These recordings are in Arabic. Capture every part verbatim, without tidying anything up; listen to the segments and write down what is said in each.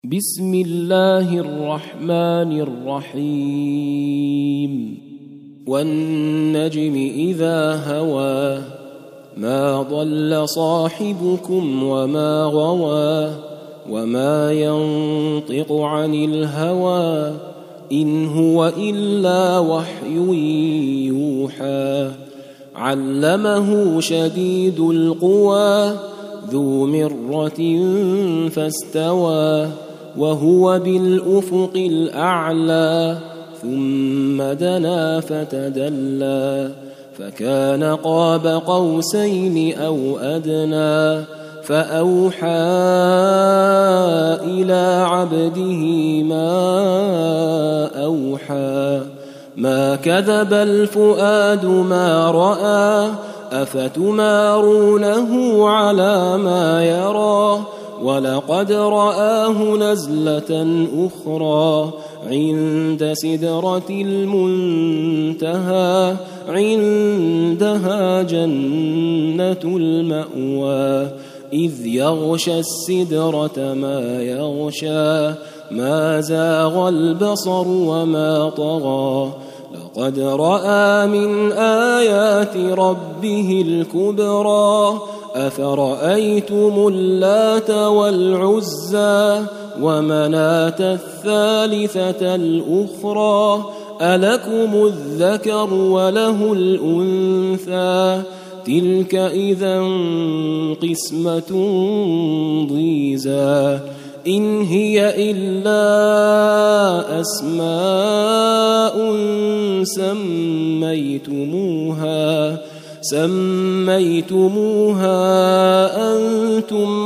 بسم الله الرحمن الرحيم والنجم إذا هوى ما ضل صاحبكم وما غوى وما ينطق عن الهوى إن هو إلا وحي يوحى علمه شديد القوى ذو مرة فاستوى وهو بالأفق الأعلى ثم دنا فتدلى فكان قاب قوسين أو أدنى فأوحى إلى عبده ما أوحى ما كذب الفؤاد ما رأى أفتمارونه على ما يرى ولقد رآه نزلة أخرى عند سدرة المنتهى عندها جنة المأوى إذ يغشى السدرة ما يغشى ما زاغ البصر وما طغى لقد رأى من آيات ربه الكبرى أفرأيتم اللات والعزى ومناة الثالثة الأخرى ألكم الذكر وله الأنثى تلك إذا قسمة ضيزى إن هي إلا أسماء سميتموها سميتموها أنتم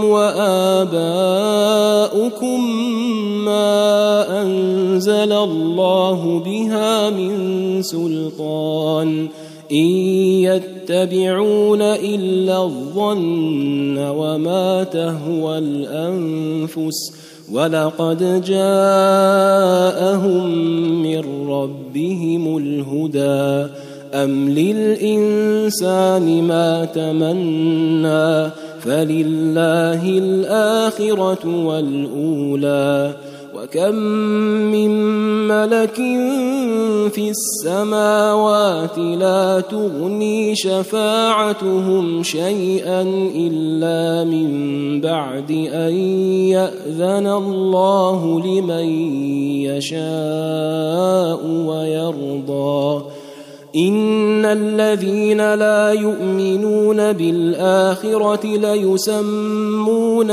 وآباؤكم ما أنزل الله بها من سلطان إن يتبعون إلا الظن وما تهوى الأنفس ولقد جاءهم من ربهم الهدى أم للإنسان ما تمنى فلله الآخرة والأولى وكم من ملك في السماوات لا تغني شفاعتهم شيئا إلا من بعد أن يأذن الله لمن يشاء ويرضى إن الذين لا يؤمنون بالآخرة ليسمون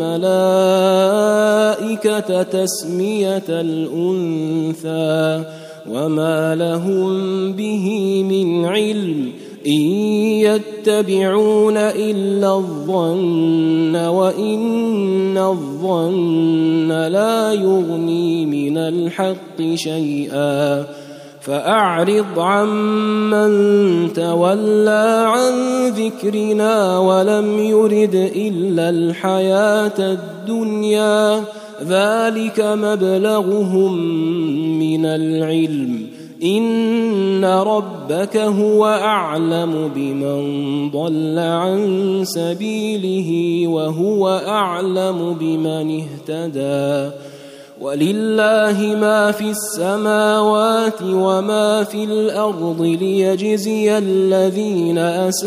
الملائكة تسمية الأنثى وما لهم به من علم إن يتبعون إلا الظن وإن الظن لا يغني من الحق شيئا فأعرض عمن تولى عن ذكرنا ولم يرد إلا الحياة الدنيا ذلك مبلغهم من العلم إن ربك هو أعلم بمن ضل عن سبيله وهو أعلم بمن اهتدى ولله ما في السماوات وما في الأرض ليجزي الذين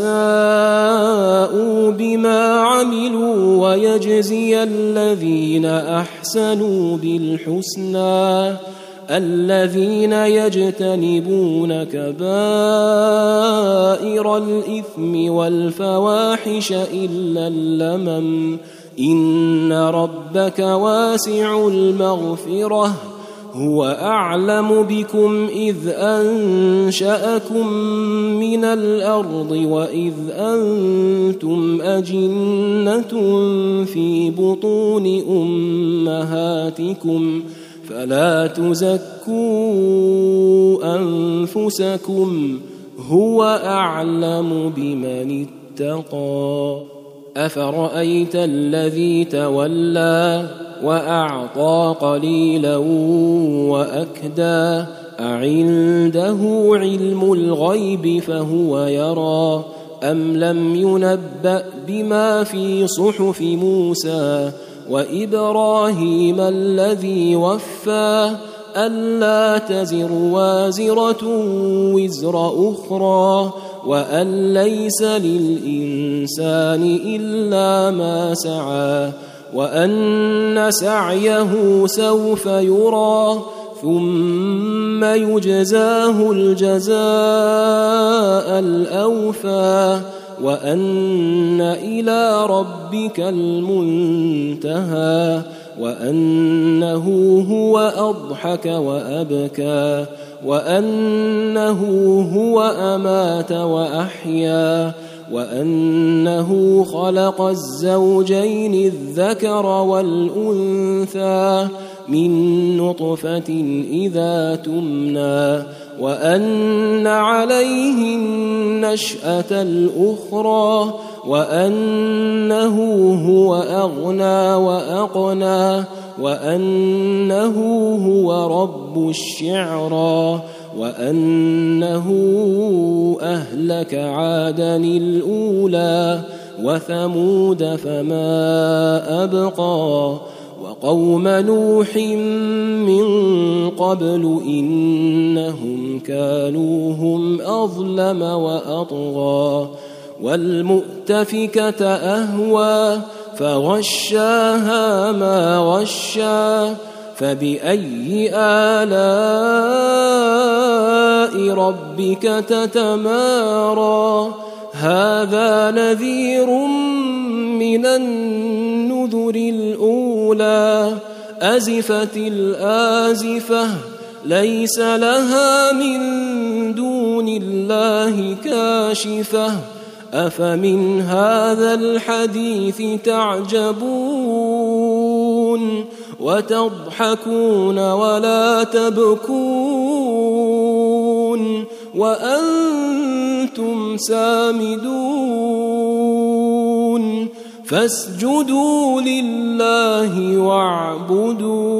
أساءوا بما عملوا ويجزي الذين أحسنوا بالحسنى الذين يجتنبون كبائر الإثم والفواحش إلا اللمم إن ربك واسع المغفرة هو أعلم بكم إذ أنشأكم من الأرض وإذ أنتم أجنة في بطون أمهاتكم فلا تزكوا أنفسكم هو أعلم بمن اتقى أفرأيت الذي تولى وأعطى قليلا وأكدى أعنده علم الغيب فهو يرى أم لم ينبأ بما في صحف موسى وإبراهيم الذي وفى ألا تزر وازرة وزر أخرى وأن ليس للإنسان إلا ما سعى وأن سعيه سوف يرى ثم يجزاه الجزاء الأوفى وأن إلى ربك المنتهى وأنه هو أضحك وأبكى وأنه هو أمات وأحيا وأنه خلق الزوجين الذكر والأنثى من نطفة إذا تمنى وأن عليه النشأة الأخرى وأنه هو أغنى وأقنى وأنه هو رب الشعرى وأنه أهلك عادا الأولى وثمود فما أبقى وقوم نوح من قبل إنهم كانوا هم أظلم وأطغى والمؤتفكة أهوى فغشاها ما غشى فبأي آلاء ربك تتمارى هذا نذير من النذر الأولى أزفت الآزفة ليس لها من دون الله كاشفة أفمن هذا الحديث تعجبون وتضحكون ولا تبكون وأنتم سامدون فاسجدوا لله واعبدوا